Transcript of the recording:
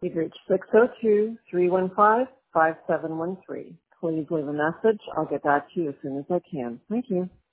You've reached 602-315-5713. Please leave a message. I'll get back to you as soon as I can. Thank you.